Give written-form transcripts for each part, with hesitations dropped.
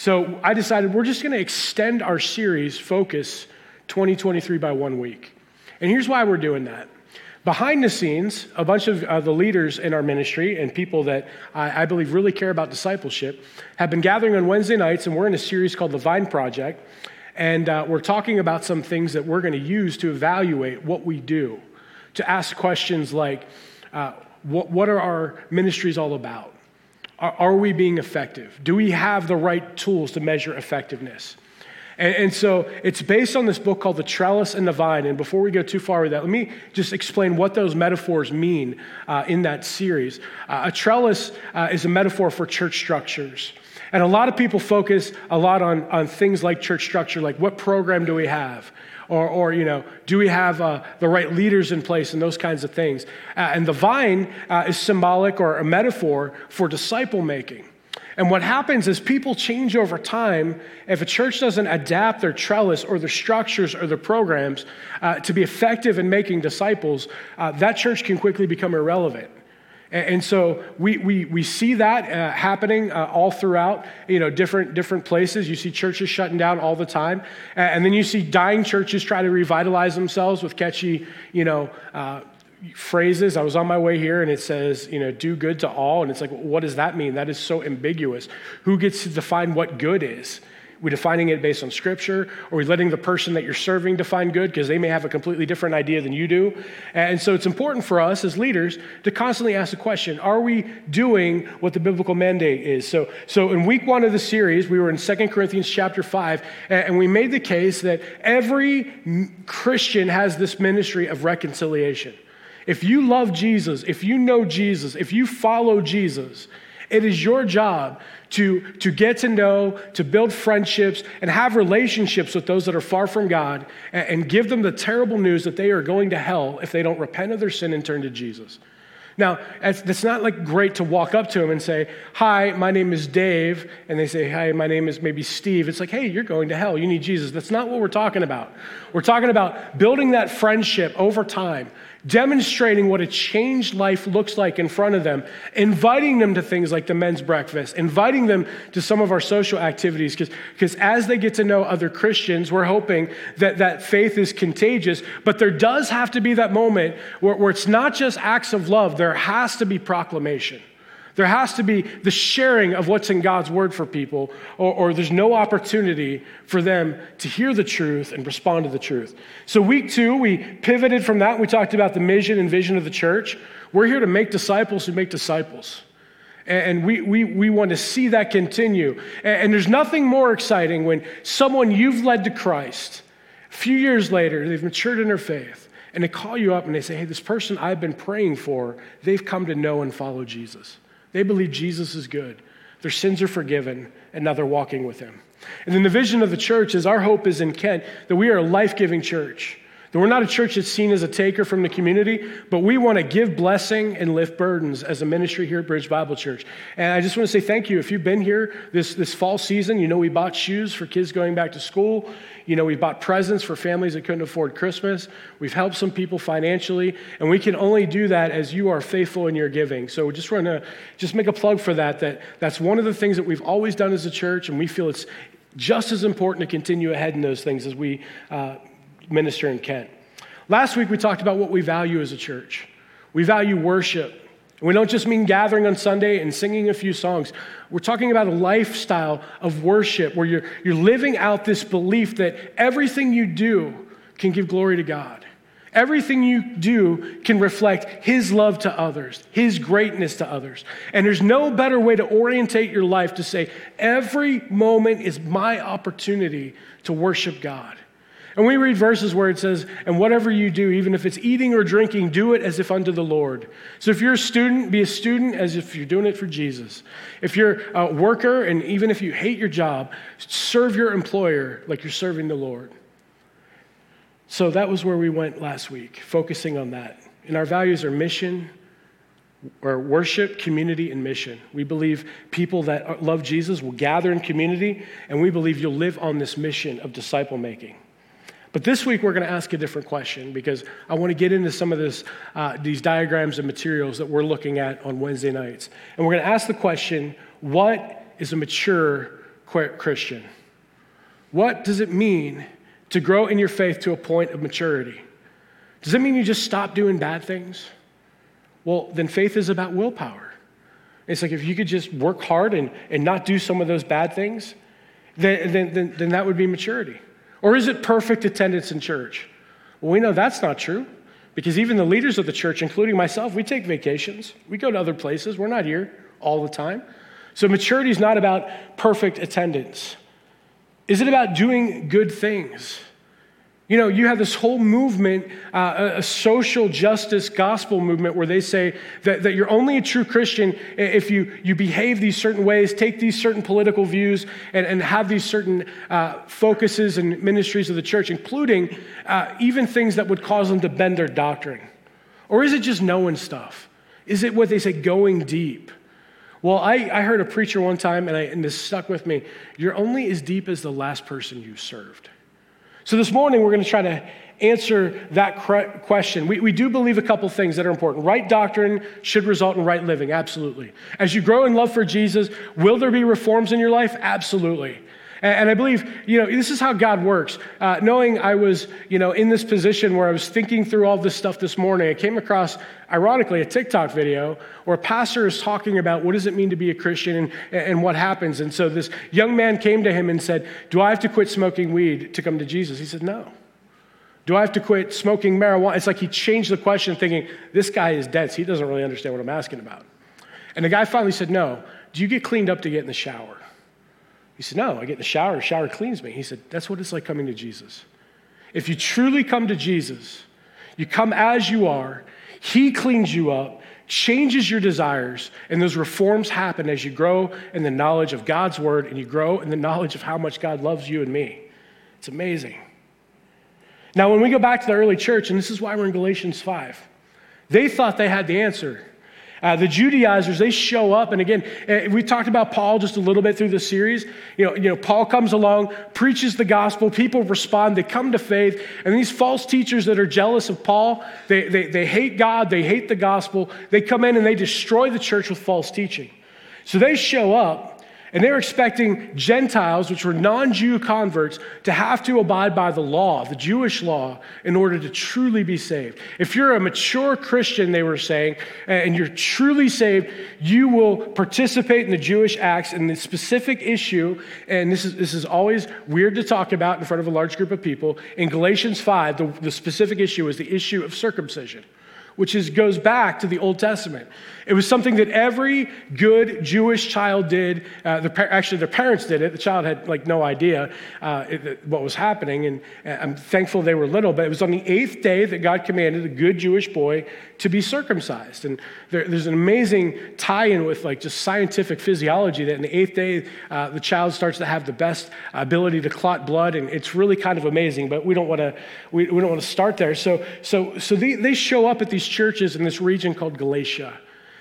So I decided we're just going to extend our series, Focus 2023, by 1 week. And here's why we're doing that. Behind the scenes, a bunch of the leaders in our ministry and people that I believe really care about discipleship have been gathering on Wednesday nights, and we're in a series called The Vine Project. And we're talking about some things that we're going to use to evaluate what we do, to ask questions like, what are our ministries all about? Are we being effective? Do we have the right tools to measure effectiveness? And so it's based on this book called The Trellis and the Vine. And before we go too far with that, let me just explain what those metaphors mean in that series. A trellis is a metaphor for church structures. And a lot of people focus a lot on things like church structure, like what program do we have? Or do we have the right leaders in place and those kinds of things? And the vine is symbolic or a metaphor for disciple making. And what happens is people change over time. If a church doesn't adapt their trellis or their structures or their programs to be effective in making disciples, that church can quickly become irrelevant. And so we see that happening all throughout, different places. You see churches shutting down all the time. And then you see dying churches try to revitalize themselves with catchy, phrases. I was on my way here and it says, do good to all. And it's like, what does that mean? That is so ambiguous. Who gets to define what good is? We defining it based on scripture? Or are we letting the person that you're serving define good because they may have a completely different idea than you do? And so it's important for us as leaders to constantly ask the question, are we doing what the biblical mandate is? So in week 1 of the series, we were in 2 Corinthians chapter 5, and we made the case that every Christian has this ministry of reconciliation. If you love Jesus, if you know Jesus, if you follow Jesus, it is your job to get to know, to build friendships, and have relationships with those that are far from God, and give them the terrible news that they are going to hell if they don't repent of their sin and turn to Jesus. Now, it's not like great to walk up to them and say, hi, my name is Dave, and they say, hi, my name is maybe Steve. It's like, hey, you're going to hell. You need Jesus. That's not what we're talking about. We're talking about building that friendship over time, demonstrating what a changed life looks like in front of them, inviting them to things like the men's breakfast, inviting them to some of our social activities, because as they get to know other Christians, we're hoping that faith is contagious, but there does have to be that moment where it's not just acts of love, there has to be proclamation. There has to be the sharing of what's in God's word for people, or there's no opportunity for them to hear the truth and respond to the truth. So week 2, we pivoted from that. We talked about the mission and vision of the church. We're here to make disciples who make disciples. And we want to see that continue. And there's nothing more exciting when someone you've led to Christ, a few years later, they've matured in their faith, and they call you up and they say, hey, this person I've been praying for, they've come to know and follow Jesus. They believe Jesus is good. Their sins are forgiven, and now they're walking with him. And then the vision of the church is our hope is in Kent that we are a life-giving church. That we're not a church that's seen as a taker from the community, but we want to give blessing and lift burdens as a ministry here at Bridge Bible Church. And I just want to say thank you. If you've been here this fall season, we bought shoes for kids going back to school. We bought presents for families that couldn't afford Christmas. We've helped some people financially, and we can only do that as you are faithful in your giving. So we just want to make a plug for that's one of the things that we've always done as a church, and we feel it's just as important to continue ahead in those things as we minister in Kent. Last week, we talked about what we value as a church. We value worship. We don't just mean gathering on Sunday and singing a few songs. We're talking about a lifestyle of worship where you're living out this belief that everything you do can give glory to God. Everything you do can reflect his love to others, his greatness to others. And there's no better way to orientate your life to say, every moment is my opportunity to worship God. And we read verses where it says, and whatever you do, even if it's eating or drinking, do it as if unto the Lord. So if you're a student, be a student as if you're doing it for Jesus. If you're a worker, and even if you hate your job, serve your employer like you're serving the Lord. So that was where we went last week, focusing on that. And our values are mission, or worship, community, and mission. We believe people that love Jesus will gather in community, and we believe you'll live on this mission of disciple making. But this week, we're going to ask a different question because I want to get into some of these diagrams and materials that we're looking at on Wednesday nights. And we're going to ask the question, what is a mature Christian? What does it mean to grow in your faith to a point of maturity? Does it mean you just stop doing bad things? Well, then faith is about willpower. It's like if you could just work hard and not do some of those bad things, then that would be maturity. Or is it perfect attendance in church? Well, we know that's not true because even the leaders of the church, including myself, we take vacations. We go to other places. We're not here all the time. So maturity is not about perfect attendance. Is it about doing good things? You know, you have this whole movement, a social justice gospel movement where they say that you're only a true Christian if you behave these certain ways, take these certain political views, and have these certain focuses and ministries of the church, including even things that would cause them to bend their doctrine. Or is it just knowing stuff? Is it what they say, going deep? Well, I heard a preacher one time, and this stuck with me. You're only as deep as the last person you served. So this morning, we're going to try to answer that question. We do believe a couple things that are important. Right doctrine should result in right living, absolutely. As you grow in love for Jesus, will there be reforms in your life? Absolutely. And I believe, this is how God works. Knowing I was, in this position where I was thinking through all this stuff this morning, I came across, ironically, a TikTok video where a pastor is talking about what does it mean to be a Christian and what happens. And so this young man came to him and said, do I have to quit smoking weed to come to Jesus? He said, no. Do I have to quit smoking marijuana? It's like he changed the question thinking, this guy is dense. He doesn't really understand what I'm asking about. And the guy finally said, no. Do you get cleaned up to get in the shower? He said, no, I get in the shower cleans me. He said, that's what it's like coming to Jesus. If you truly come to Jesus, you come as you are, he cleans you up, changes your desires, and those reforms happen as you grow in the knowledge of God's word and you grow in the knowledge of how much God loves you and me. It's amazing. Now, when we go back to the early church, and this is why we're in Galatians 5, they thought they had the answer. The Judaizers, they show up, and again, we talked about Paul just a little bit through the series. Paul comes along, preaches the gospel, people respond, they come to faith, and these false teachers that are jealous of Paul, they hate God, they hate the gospel, they come in and they destroy the church with false teaching. So they show up, and they're expecting Gentiles, which were non-Jew converts, to have to abide by the law, the Jewish law, in order to truly be saved. If you're a mature Christian, they were saying, and you're truly saved, you will participate in the Jewish acts. And the specific issue, and this is always weird to talk about in front of a large group of people, in Galatians 5, the specific issue is the issue of circumcision, which goes back to the Old Testament. It was something that every good Jewish child did. Actually, their parents did it. The child had no idea what was happening, and I'm thankful they were little, but it was on the 8th day that God commanded a good Jewish boy to be circumcised. And there's an amazing tie-in with just scientific physiology that in the 8th day, the child starts to have the best ability to clot blood, and it's really kind of amazing, but we don't want to start there. So they show up at these churches in this region called Galatia.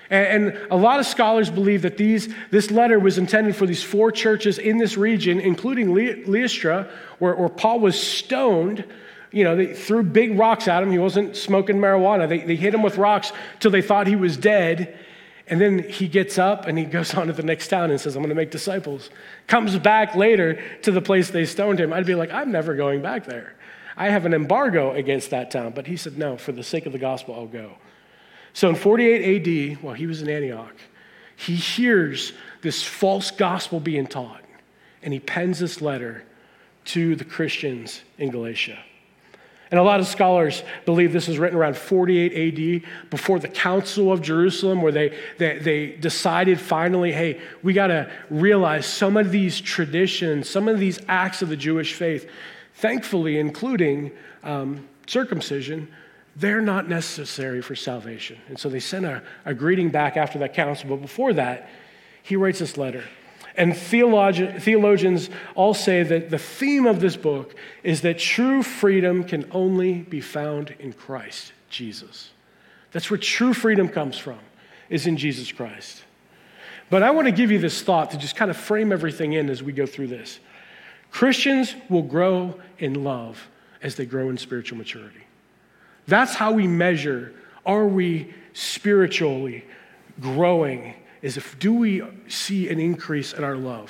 And a lot of scholars believe that this letter was intended for these 4 churches in this region, including Lystra, where Paul was stoned. They threw big rocks at him. He wasn't smoking marijuana. They hit him with rocks till they thought he was dead. And then he gets up and he goes on to the next town and says, I'm going to make disciples. Comes back later to the place they stoned him. I'd be like, I'm never going back there. I have an embargo against that town. But he said, no, for the sake of the gospel, I'll go. So in 48 AD, while he was in Antioch, he hears this false gospel being taught, and he pens this letter to the Christians in Galatia. And a lot of scholars believe this was written around 48 AD, before the Council of Jerusalem, where they decided finally, hey, we got to realize some of these traditions, some of these acts of the Jewish faith, thankfully including circumcision, they're not necessary for salvation. And so they sent a greeting back after that council. But before that, he writes this letter. And theologians all say that the theme of this book is that true freedom can only be found in Christ Jesus. That's where true freedom comes from, is in Jesus Christ. But I want to give you this thought to just kind of frame everything in as we go through this. Christians will grow in love as they grow in spiritual maturity. That's how we measure, are we spiritually growing, is do we see an increase in our love?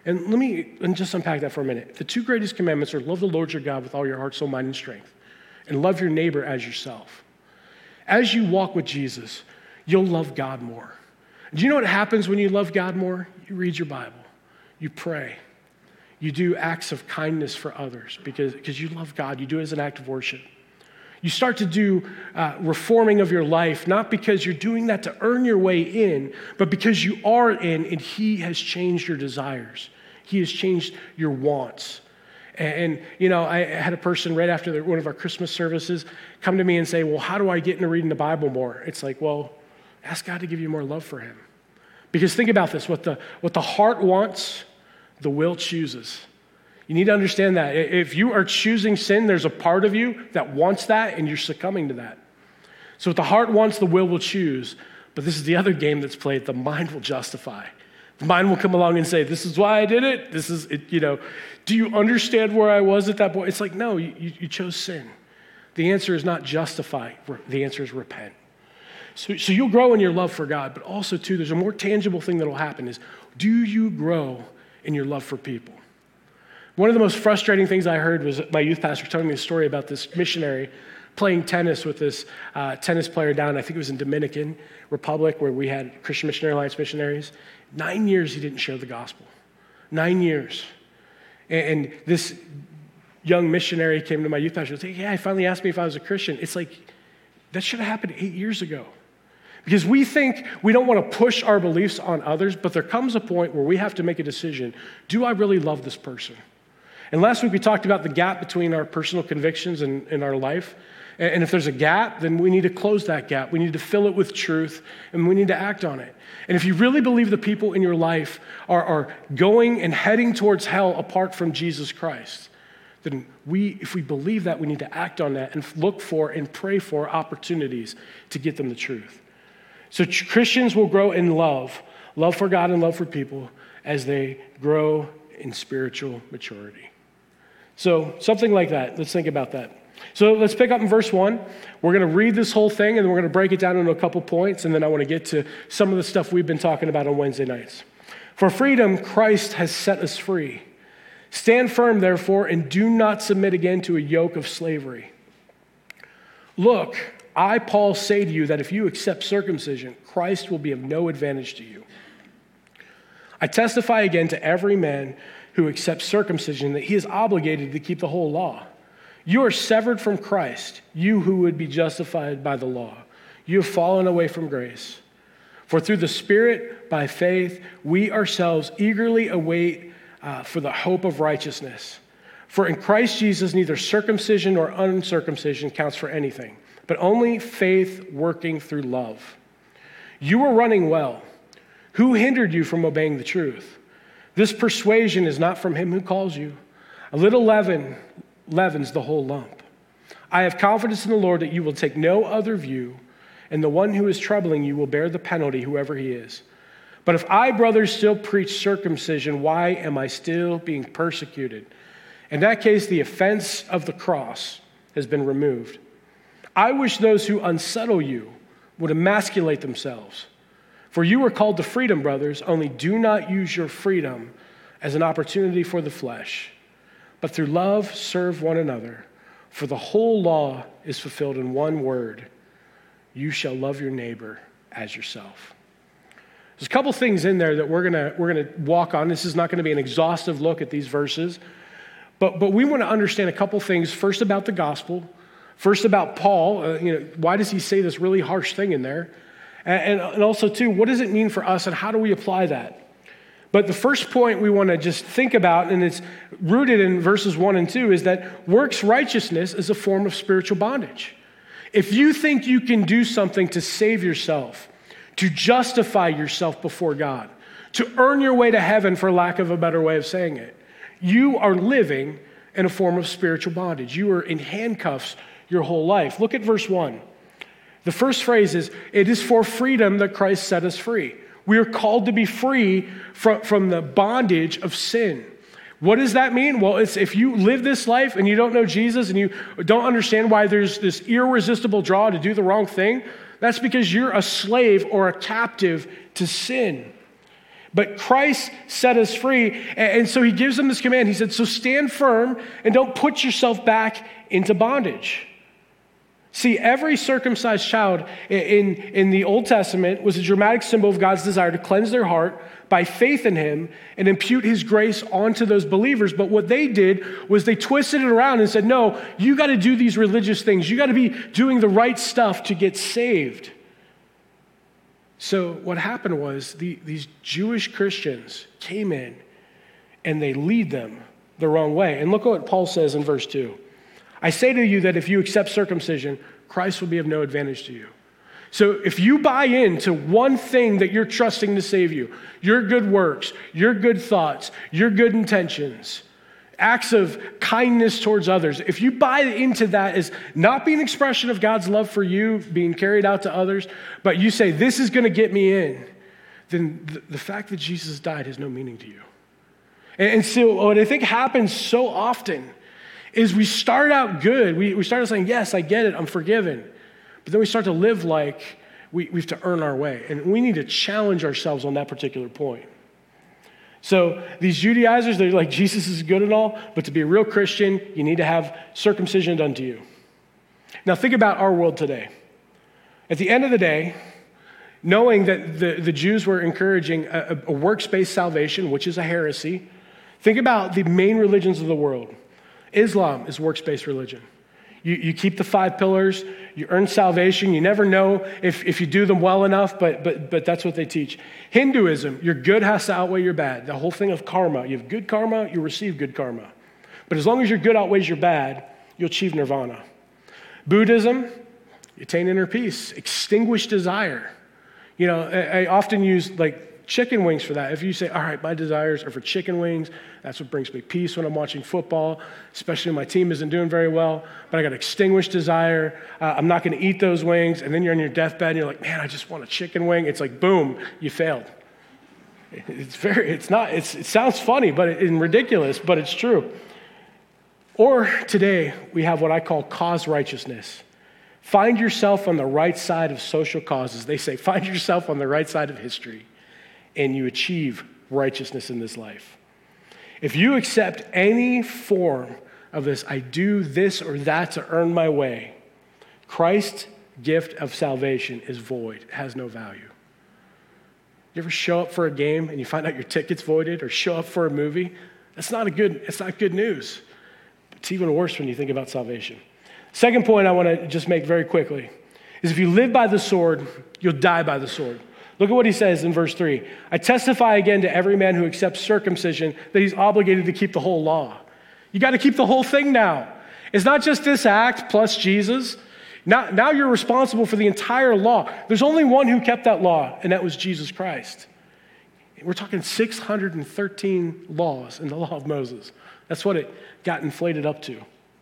And just unpack that for a minute. The two greatest commandments are love the Lord your God with all your heart, soul, mind, and strength, and love your neighbor as yourself. As you walk with Jesus, you'll love God more. Do you know what happens when you love God more? You read your Bible. You pray. You do acts of kindness for others because you love God. You do it as an act of worship. You start to do reforming of your life, not because you're doing that to earn your way in, but because you are in and he has changed your desires. He has changed your wants. And I had a person right after one of our Christmas services come to me and say, well, how do I get into reading the Bible more? It's like, well, ask God to give you more love for him. Because think about this, what the heart wants, the will chooses. You need to understand that. If you are choosing sin, there's a part of you that wants that, and you're succumbing to that. So what the heart wants, the will choose. But this is the other game that's played. The mind will justify. The mind will come along and say, this is why I did it. This is it. Do you understand where I was at that point? It's like, no, you chose sin. The answer is not justify. The answer is repent. So you'll grow in your love for God, but also, too, there's a more tangible thing that will happen is, do you grow in your love for people? One of the most frustrating things I heard was my youth pastor telling me a story about this missionary playing tennis with this tennis player down, I think it was in Dominican Republic, where we had Christian Missionary Alliance missionaries. 9 years he didn't share the gospel. 9 years. And this young missionary came to my youth pastor and said, yeah, he finally asked me if I was a Christian. It's like, that should have happened 8 years ago. Because we think we don't want to push our beliefs on others, but there comes a point where we have to make a decision. Do I really love this person? And last week we talked about the gap between our personal convictions and our life. And if there's a gap, then we need to close that gap. We need to fill it with truth, and we need to act on it. And if you really believe the people in your life are going and heading towards hell apart from Jesus Christ, then if we believe that, we need to act on that and look for and pray for opportunities to get them the truth. So Christians will grow in love for God and love for people as they grow in spiritual maturity. So something like that. Let's think about that. So let's pick up in verse 1. We're going to read this whole thing, and then we're going to break it down into a couple points, and then I want to get to some of the stuff we've been talking about on Wednesday nights. For freedom, Christ has set us free. Stand firm, therefore, and do not submit again to a yoke of slavery. Look, I, Paul, say to you that if you accept circumcision, Christ will be of no advantage to you. I testify again to every man who accepts circumcision that he is obligated to keep the whole law. You are severed from Christ, you who would be justified by the law. You have fallen away from grace. For through the Spirit, by faith, we ourselves eagerly await for the hope of righteousness. For in Christ Jesus, neither circumcision nor uncircumcision counts for anything, but only faith working through love. You were running well. Who hindered you from obeying the truth? This persuasion is not from him who calls you. A little leaven leavens the whole lump. I have confidence in the Lord that you will take no other view, and the one who is troubling you will bear the penalty, whoever he is. But if I, brothers, still preach circumcision, why am I still being persecuted? In that case, the offense of the cross has been removed. I wish those who unsettle you would emasculate themselves. For you are called to freedom, brothers, only do not use your freedom as an opportunity for the flesh, but through love serve one another. For the whole law is fulfilled in one word: you shall love your neighbor as yourself. There's a couple things in there that we're gonna walk on. This is not going to be an exhaustive look at these verses, but we want to understand a couple things. First, about the gospel. First, about Paul. Why does he say this really harsh thing in there? And also, too, what does it mean for us, and how do we apply that? But the first point we want to just think about, and it's rooted in verses 1 and 2, is that works righteousness is a form of spiritual bondage. If you think you can do something to save yourself, to justify yourself before God, to earn your way to heaven, for lack of a better way of saying it, you are living in a form of spiritual bondage. You are in handcuffs your whole life. Look at verse 1. The first phrase is, it is for freedom that Christ set us free. We are called to be free from the bondage of sin. What does that mean? Well, it's if you live this life and you don't know Jesus and you don't understand why there's this irresistible draw to do the wrong thing, that's because you're a slave or a captive to sin. But Christ set us free. And so he gives them this command. He said, so stand firm and don't put yourself back into bondage. See, every circumcised child in the Old Testament was a dramatic symbol of God's desire to cleanse their heart by faith in him and impute his grace onto those believers. But what they did was they twisted it around and said, no, you got to do these religious things. You got to be doing the right stuff to get saved. So what happened was these Jewish Christians came in and they lead them the wrong way. And look what Paul says in verse 2. I say to you that if you accept circumcision, Christ will be of no advantage to you. So if you buy into one thing that you're trusting to save you, your good works, your good thoughts, your good intentions, acts of kindness towards others, if you buy into that as not being an expression of God's love for you being carried out to others, but you say, this is going to get me in, then the fact that Jesus died has no meaning to you. And so what I think happens so often is we start out good. We start out saying, yes, I get it, I'm forgiven. But then we start to live like we have to earn our way. And we need to challenge ourselves on that particular point. So these Judaizers, they're like, Jesus is good and all, but to be a real Christian, you need to have circumcision done to you. Now think about our world today. At the end of the day, knowing that the Jews were encouraging a works-based salvation, which is a heresy, think about the main religions of the world. Islam is works-based religion. You keep the 5 pillars, you earn salvation, you never know if you do them well enough, but that's what they teach. Hinduism, your good has to outweigh your bad. The whole thing of karma, you have good karma, you receive good karma. But as long as your good outweighs your bad, you'll achieve nirvana. Buddhism, you attain inner peace, extinguish desire. You know, I often use like chicken wings for that. If you say, all right, my desires are for chicken wings, that's what brings me peace when I'm watching football, especially when my team isn't doing very well, but I got extinguished desire. I'm not going to eat those wings. And then you're on your deathbed and you're like, man, I just want a chicken wing. It's like, boom, you failed. It sounds funny, and ridiculous, but it's true. Or today we have what I call cause righteousness. Find yourself on the right side of social causes. They say, find yourself on the right side of history, and you achieve righteousness in this life. If you accept any form of this, I do this or that to earn my way, Christ's gift of salvation is void. It has no value. You ever show up for a game and you find out your ticket's voided, or show up for a movie? It's not good news. It's even worse when you think about salvation. Second point I want to just make very quickly is if you live by the sword, you'll die by the sword. Look at what he says in verse 3. I testify again to every man who accepts circumcision that he's obligated to keep the whole law. You got to keep the whole thing now. It's not just this act plus Jesus. Now you're responsible for the entire law. There's only one who kept that law, and that was Jesus Christ. We're talking 613 laws in the law of Moses. That's what it got inflated up to.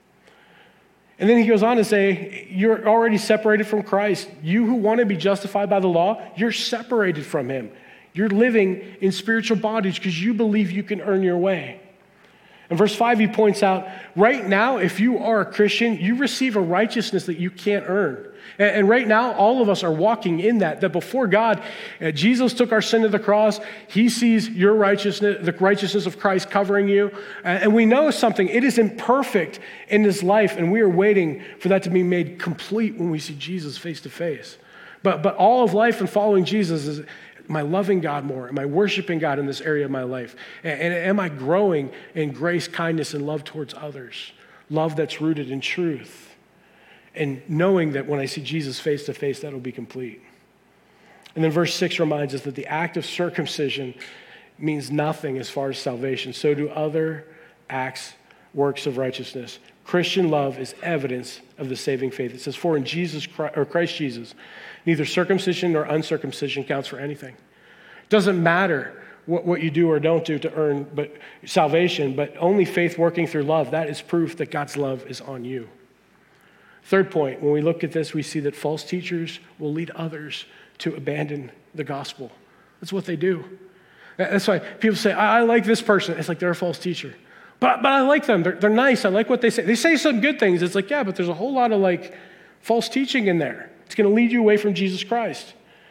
And then he goes on to say, you're already separated from Christ. You who want to be justified by the law, you're separated from him. You're living in spiritual bondage because you believe you can earn your way. In verse 5, he points out, right now, if you are a Christian, you receive a righteousness that you can't earn. And right now, all of us are walking in that before God, Jesus took our sin to the cross. He sees your righteousness, the righteousness of Christ covering you. And we know something. It is imperfect in this life, and we are waiting for that to be made complete when we see Jesus face to face. But all of life and following Jesus is, am I loving God more? Am I worshiping God in this area of my life? And am I growing in grace, kindness, and love towards others? Love that's rooted in truth. And knowing that when I see Jesus face to face, that'll be complete. And then verse 6 reminds us that the act of circumcision means nothing as far as salvation. So do other acts, works of righteousness. Christian love is evidence of the saving faith. It says, for in Christ Jesus, neither circumcision nor uncircumcision counts for anything. It doesn't matter what you do or don't do to earn salvation, but only faith working through love. That is proof that God's love is on you. Third point, when we look at this, we see that false teachers will lead others to abandon the gospel. That's what they do. That's why people say, I like this person. It's like they're a false teacher. But I like them. They're nice. I like what they say. They say some good things. It's like, yeah, but there's a whole lot of false teaching in there. It's going to lead you away from Jesus Christ.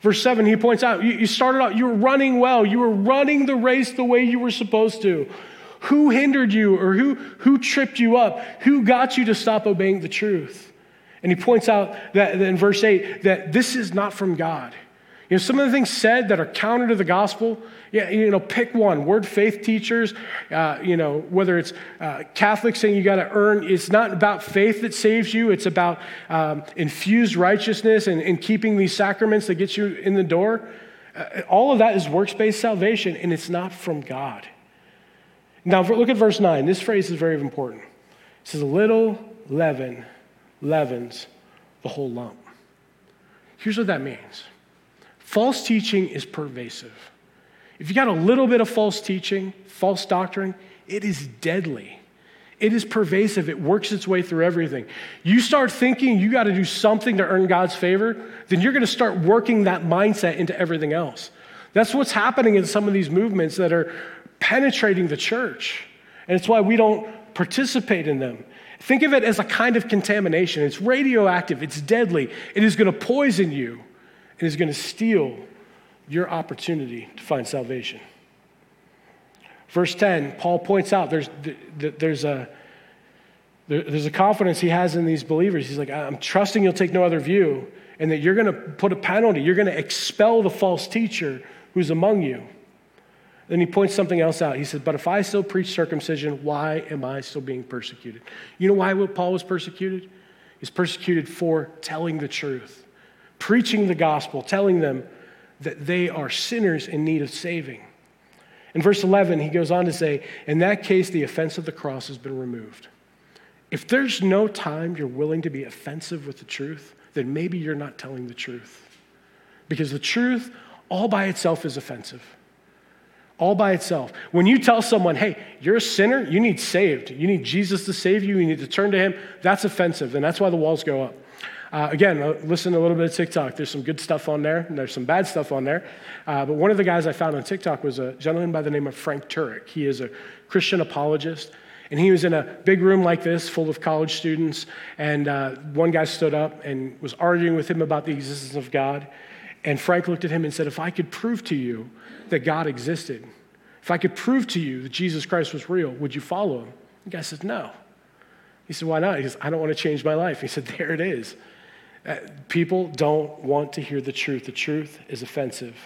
Verse 7, he points out, you started out, you were running well. You were running the race the way you were supposed to. Who hindered you or who tripped you up? Who got you to stop obeying the truth? And he points out that in verse 8 that this is not from God. Some of the things said that are counter to the gospel, pick one. Word faith teachers, whether it's Catholics saying you got to earn, it's not about faith that saves you. It's about infused righteousness and keeping these sacraments that get you in the door. All of that is works-based salvation, and it's not from God. Now, look at verse 9. This phrase is very important. It says, a little leaven leavens the whole lump. Here's what that means. False teaching is pervasive. If you got a little bit of false teaching, false doctrine, it is deadly. It is pervasive. It works its way through everything. You start thinking you got to do something to earn God's favor, then you're going to start working that mindset into everything else. That's what's happening in some of these movements that are penetrating the church. And it's why we don't participate in them. Think of it as a kind of contamination. It's radioactive. It's deadly. It is going to poison you. It is going to steal your opportunity to find salvation. Verse 10, Paul points out there's a confidence he has in these believers. He's like, I'm trusting you'll take no other view, and that you're going to put a penalty. You're going to expel the false teacher who's among you. Then he points something else out. He said, but if I still preach circumcision, why am I still being persecuted? You know why Paul was persecuted? He's persecuted for telling the truth, preaching the gospel, telling them that they are sinners in need of saving. In verse 11, he goes on to say, in that case, the offense of the cross has been removed. If there's no time you're willing to be offensive with the truth, then maybe you're not telling the truth. Because the truth all by itself is offensive. All by itself. When you tell someone, hey, you're a sinner, you need saved. You need Jesus to save you. You need to turn to him. That's offensive, and that's why the walls go up. Again, listen to a little bit of TikTok. There's some good stuff on there, and there's some bad stuff on there. But one of the guys I found on TikTok was a gentleman by the name of Frank Turek. He is a Christian apologist, and he was in a big room like this full of college students, and one guy stood up and was arguing with him about the existence of God. And Frank looked at him and said, if I could prove to you that God existed, if I could prove to you that Jesus Christ was real, would you follow him? The guy said, no. He said, why not? He says, I don't want to change my life. He said, there it is. People don't want to hear the truth. The truth is offensive.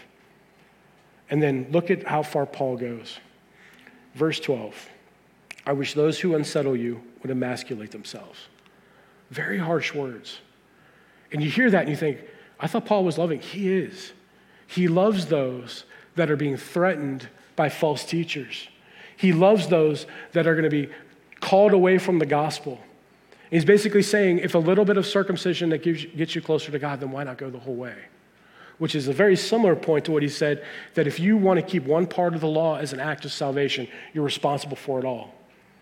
And then look at how far Paul goes. Verse 12, I wish those who unsettle you would emasculate themselves. Very harsh words. And you hear that and you think, I thought Paul was loving. He is. He loves those that are being threatened by false teachers. He loves those that are going to be called away from the gospel. He's basically saying, if a little bit of circumcision that gets you closer to God, then why not go the whole way? Which is a very similar point to what he said, that if you want to keep one part of the law as an act of salvation, you're responsible for it all.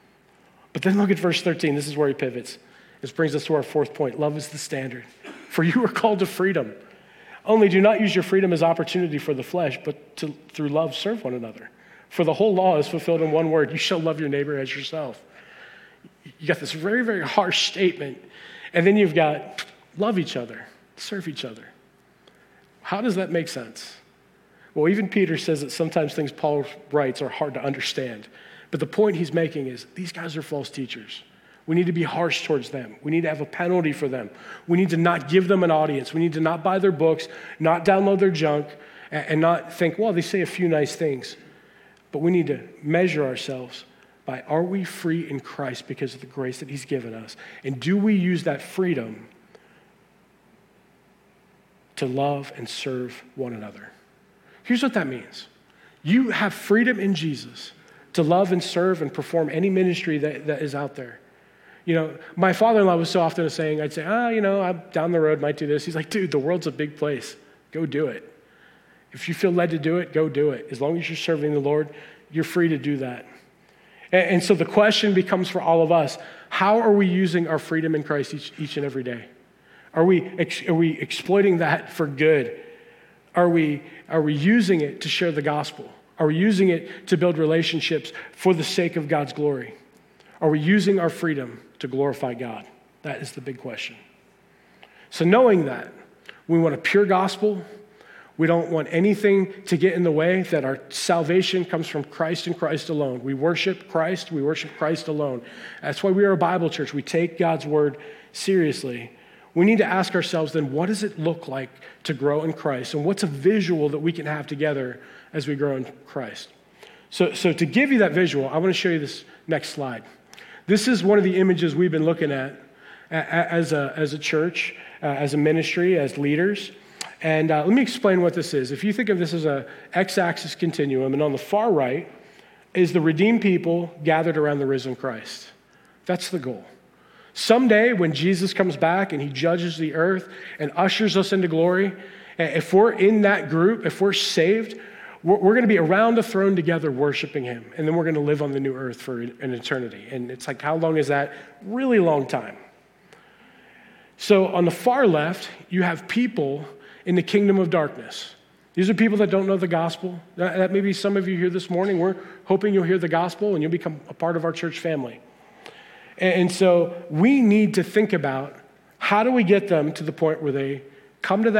But then look at verse 13. This is where he pivots. This brings us to our fourth point. Love is the standard. For you are called to freedom. Only do not use your freedom as opportunity for the flesh, but through love serve one another. For the whole law is fulfilled in one word. You shall love your neighbor as yourself. You got this very, very harsh statement. And then you've got love each other, serve each other. How does that make sense? Well, even Peter says that sometimes things Paul writes are hard to understand. But the point he's making is these guys are false teachers. We need to be harsh towards them. We need to have a penalty for them. We need to not give them an audience. We need to not buy their books, not download their junk, and not think, well, they say a few nice things. But we need to measure ourselves by, are we free in Christ because of the grace that he's given us? And do we use that freedom to love and serve one another? Here's what that means. You have freedom in Jesus to love and serve and perform any ministry that is out there. You know, my father-in-law was so often saying, I'd say, I'm down the road, might do this. He's like, dude, the world's a big place. Go do it. If you feel led to do it, go do it. As long as you're serving the Lord, you're free to do that. And so the question becomes for all of us, how are we using our freedom in Christ each and every day? Are we exploiting that for good? Are we using it to share the gospel? Are we using it to build relationships for the sake of God's glory? Are we using our freedom to glorify God? That is the big question. So knowing that, we want a pure gospel, We don't want anything to get in the way, that our salvation comes from Christ and Christ alone. We worship Christ alone. That's why we are a Bible church. We take God's word seriously. We need to ask ourselves then, what does it look like to grow in Christ? And what's a visual that we can have together as we grow in Christ? So to give you that visual, I want to show you this next slide. This is one of the images we've been looking at as a church, as a ministry, as leaders. And let me explain what this is. If you think of this as a x-axis continuum, and on the far right is the redeemed people gathered around the risen Christ. That's the goal. Someday when Jesus comes back and he judges the earth and ushers us into glory, if we're in that group, if we're saved, we're going to be around the throne together worshiping him. And then we're going to live on the new earth for an eternity. And it's like, how long is that? Really long time. So on the far left, you have people in the kingdom of darkness. These are people that don't know the gospel. That may be some of you here this morning. We're hoping you'll hear the gospel and you'll become a part of our church family. And so we need to think about, how do we get them to the point where they come to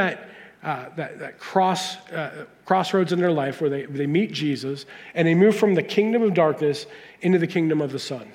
that crossroads in their life where they meet Jesus and they move from the kingdom of darkness into the kingdom of the Son.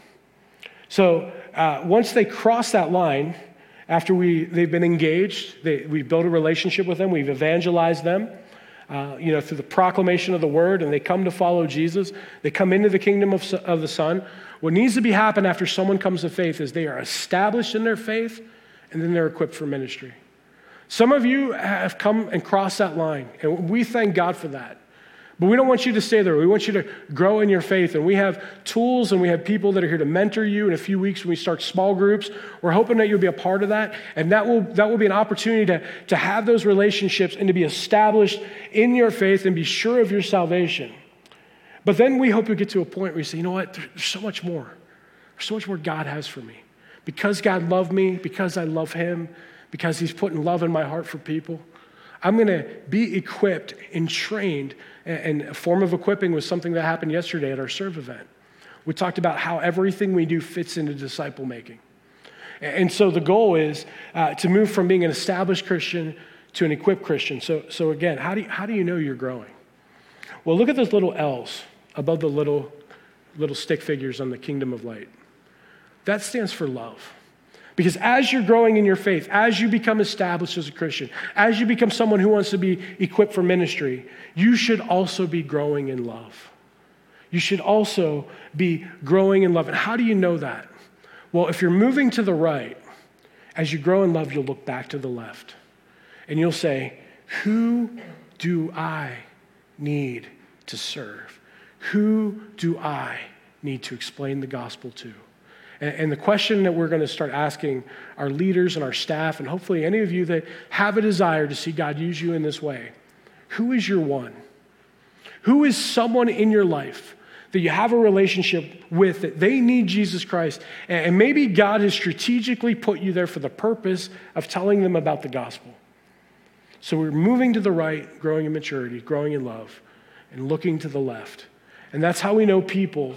So once they cross that line, after they've been engaged, we've built a relationship with them, we've evangelized them, through the proclamation of the word, and they come to follow Jesus. They come into the kingdom of the Son. What needs to be happen after someone comes to faith is they are established in their faith, and then they're equipped for ministry. Some of you have come and crossed that line, and we thank God for that. But we don't want you to stay there. We want you to grow in your faith. And we have tools and we have people that are here to mentor you. In a few weeks when we start small groups, we're hoping that you'll be a part of that. And that will be an opportunity to have those relationships and to be established in your faith and be sure of your salvation. But then we hope you'll get to a point where you say, you know what, there's so much more. There's so much more God has for me. Because God loved me, because I love him, because he's putting love in my heart for people, I'm going to be equipped and trained. And a form of equipping was something that happened yesterday at our Serve event. We talked about how everything we do fits into disciple making. And so the goal is to move from being an established Christian to an equipped Christian. So again, how do you know you're growing? Well, look at those little L's above the little stick figures on the kingdom of light. That stands for love. Because as you're growing in your faith, as you become established as a Christian, as you become someone who wants to be equipped for ministry, you should also be growing in love. You should also be growing in love. And how do you know that? Well, if you're moving to the right, as you grow in love, you'll look back to the left. And you'll say, who do I need to serve? Who do I need to explain the gospel to? And the question that we're going to start asking our leaders and our staff, and hopefully any of you that have a desire to see God use you in this way, who is your one? Who is someone in your life that you have a relationship with, that they need Jesus Christ, and maybe God has strategically put you there for the purpose of telling them about the gospel? So we're moving to the right, growing in maturity, growing in love, and looking to the left. And that's how we know people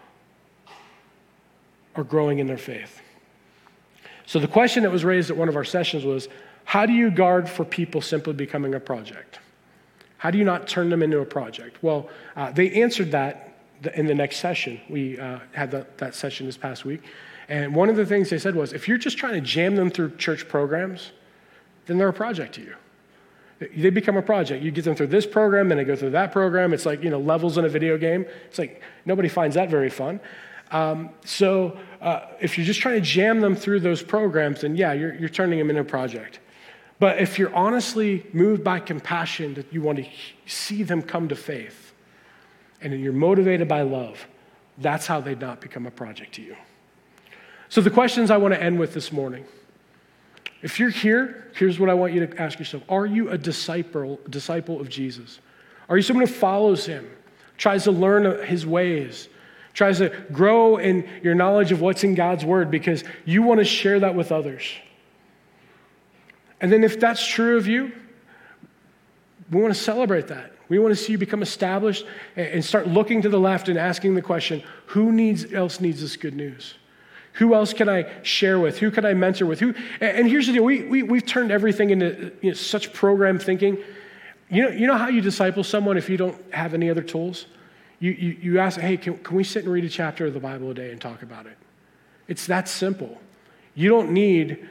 are growing in their faith. So the question that was raised at one of our sessions was, how do you guard for people simply becoming a project? How do you not turn them into a project? Well, they answered that in the next session. We had that session this past week. And one of the things they said was, if you're just trying to jam them through church programs, then they're a project to you. They become a project. You get them through this program, and they go through that program. It's like, levels in a video game. It's like, nobody finds that very fun. So if you're just trying to jam them through those programs, then yeah, you're turning them into a project. But if you're honestly moved by compassion, that you want to see them come to faith, and you're motivated by love, that's how they not become a project to you. So the questions I want to end with this morning. If you're here, here's what I want you to ask yourself. Are you a disciple of Jesus? Are you someone who follows him, tries to learn his ways, tries to grow in your knowledge of what's in God's word because you want to share that with others? And then if that's true of you, we want to celebrate that. We want to see you become established and start looking to the left and asking the question, who else needs this good news? Who else can I share with? Who can I mentor with? And here's the deal. We've turned everything into such program thinking. You know how you disciple someone if you don't have any other tools? You ask, hey, can we sit and read a chapter of the Bible a day and talk about it? It's that simple. You don't need,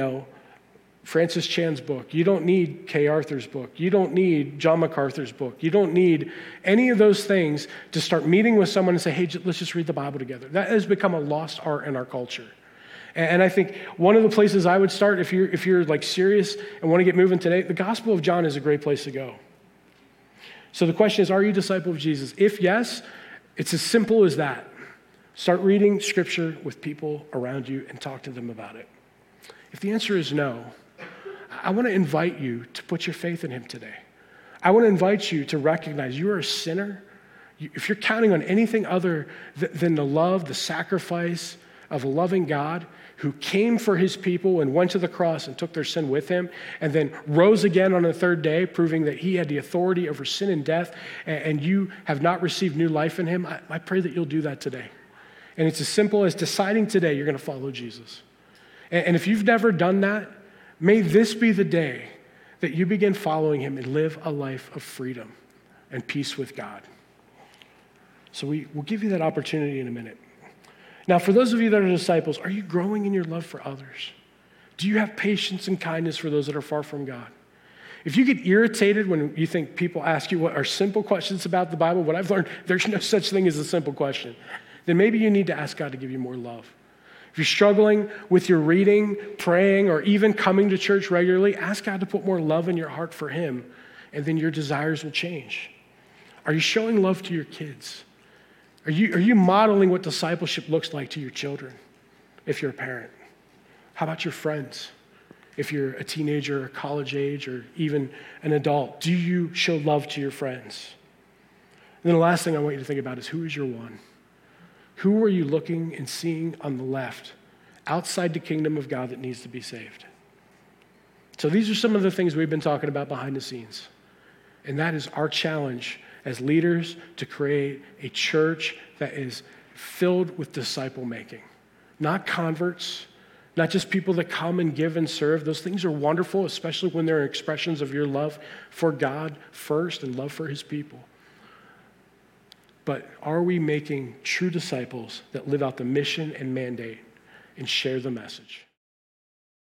Francis Chan's book. You don't need Kay Arthur's book. You don't need John MacArthur's book. You don't need any of those things to start meeting with someone and say, hey, let's just read the Bible together. That has become a lost art in our culture. And I think one of the places I would start if you're like serious and want to get moving today, the Gospel of John is a great place to go. So the question is, are you a disciple of Jesus? If yes, it's as simple as that. Start reading Scripture with people around you and talk to them about it. If the answer is no, I want to invite you to put your faith in him today. I want to invite you to recognize you are a sinner. If you're counting on anything other than the love, the sacrifice of a loving God who came for his people and went to the cross and took their sin with him and then rose again on the third day, proving that he had the authority over sin and death, and you have not received new life in him, I pray that you'll do that today. And it's as simple as deciding today you're going to follow Jesus. And if you've never done that, may this be the day that you begin following him and live a life of freedom and peace with God. So we'll give you that opportunity in a minute. Now, for those of you that are disciples, are you growing in your love for others? Do you have patience and kindness for those that are far from God? If you get irritated when you think people ask you what are simple questions about the Bible, what I've learned, there's no such thing as a simple question, then maybe you need to ask God to give you more love. If you're struggling with your reading, praying, or even coming to church regularly, ask God to put more love in your heart for him, and then your desires will change. Are you showing love to your kids? Are you modeling what discipleship looks like to your children if you're a parent? How about your friends? If you're a teenager or college age or even an adult, do you show love to your friends? And then the last thing I want you to think about is, who is your one? Who are you looking and seeing on the left outside the kingdom of God that needs to be saved? So these are some of the things we've been talking about behind the scenes. And that is our challenge as leaders to create a church that is filled with disciple making. Not converts, not just people that come and give and serve. Those things are wonderful, especially when they're expressions of your love for God first and love for his people. But are we making true disciples that live out the mission and mandate and share the message?